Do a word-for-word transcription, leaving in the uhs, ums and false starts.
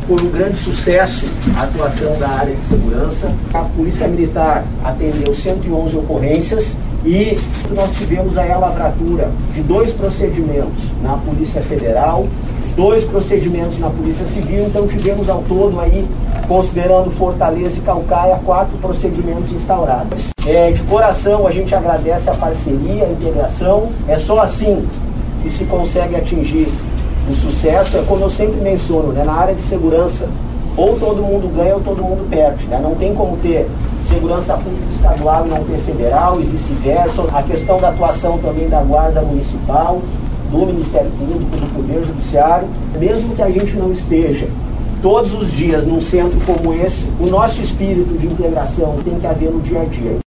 foi um grande sucesso a atuação da área de segurança. A Polícia Militar atendeu cento e onze ocorrências e nós tivemos aí a lavratura de dois procedimentos na Polícia Federal, dois procedimentos na Polícia Civil, então tivemos ao todo aí, considerando Fortaleza e Caucaia, quatro procedimentos instaurados. É, de coração a gente agradece a parceria, a integração, é só assim que se consegue atingir o sucesso. É como eu sempre menciono, né, na área de segurança, ou todo mundo ganha ou todo mundo perde, né? Não tem como ter segurança pública estadual e não ter federal e vice-versa. A questão da atuação também da Guarda Municipal, do Ministério Público, do Poder Judiciário. Mesmo que a gente não esteja todos os dias num centro como esse, o nosso espírito de integração tem que haver no dia a dia.